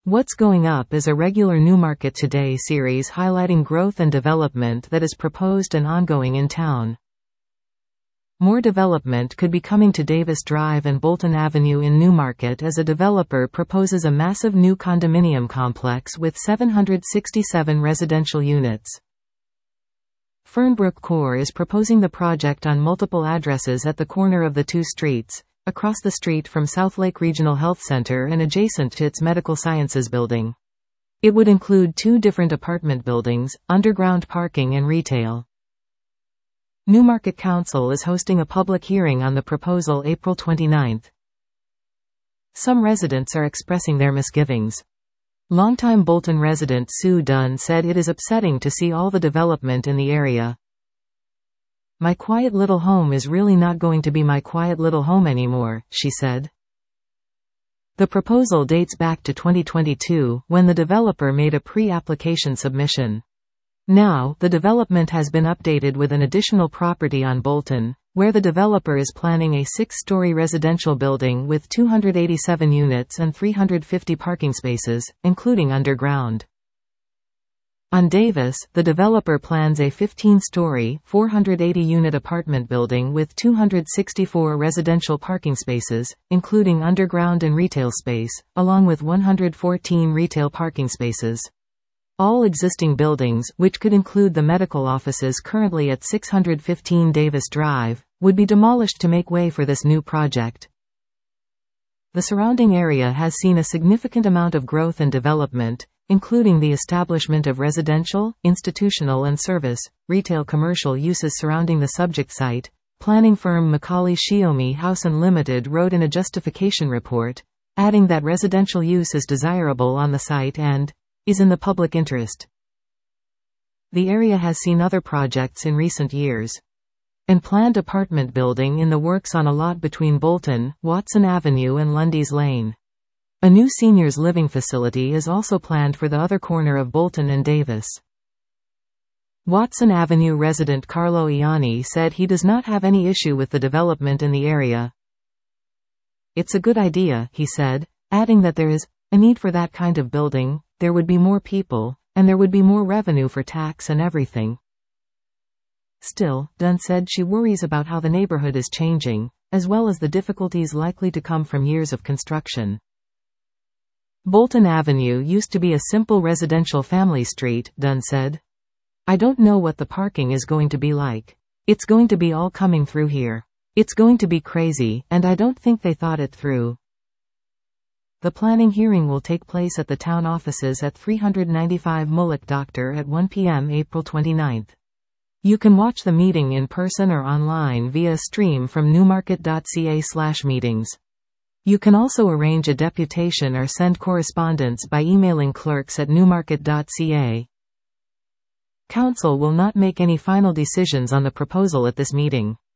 What's Going Up is a regular Newmarket Today series highlighting growth and development that is proposed and ongoing in town. More development could be coming to Davis Drive and Bolton Avenue in Newmarket as a developer proposes a massive new condominium complex with 767 residential units. Fernbrook Core is proposing the project on multiple addresses at the corner of the two streets, across the street from Southlake Regional Health Center and adjacent to its Medical Sciences building. It would include 2 different apartment buildings, underground parking and retail. Newmarket Council is hosting a public hearing on the proposal April 29. Some residents are expressing their misgivings. Longtime Bolton resident Sue Dunn said it is upsetting to see all the development in the area. "My quiet little home is really not going to be my quiet little home anymore," she said. The proposal dates back to 2022, when the developer made a pre-application submission. Now, the development has been updated with an additional property on Bolton, where the developer is planning a 6-story residential building with 287 units and 350 parking spaces, including underground. On Davis, the developer plans a 15-story, 480-unit apartment building with 264 residential parking spaces, including underground and retail space, along with 114 retail parking spaces. All existing buildings, which could include the medical offices currently at 615 Davis Drive, would be demolished to make way for this new project. The surrounding area has seen a significant amount of growth and development, including the establishment of residential, institutional and service, retail commercial uses surrounding the subject site. Planning firm Macaulay Shiomi House Unlimited wrote in a justification report, adding that residential use is desirable on the site and is in the public interest. The area has seen other projects in recent years. An planned apartment building in the works on a lot between Bolton, Watson Avenue and Lundy's Lane. A new seniors living facility is also planned for the other corner of Bolton and Davis. Watson Avenue resident Carlo Ianni said he does not have any issue with the development in the area. "It's a good idea," he said, adding that there is a need for that kind of building, there would be more people, and there would be more revenue for tax and everything. Still, Dunn said she worries about how the neighborhood is changing, as well as the difficulties likely to come from years of construction. "Bolton Avenue used to be a simple residential family street," Dunn said. "I don't know what the parking is going to be like. It's going to be all coming through here. It's going to be crazy, and I don't think they thought it through." The planning hearing will take place at the town offices at 395 Mullock Doctor at 1 p.m. April 29. You can watch the meeting in person or online via stream from newmarket.ca/meetings. You can also arrange a deputation or send correspondence by emailing clerks@newmarket.ca. Council will not make any final decisions on the proposal at this meeting.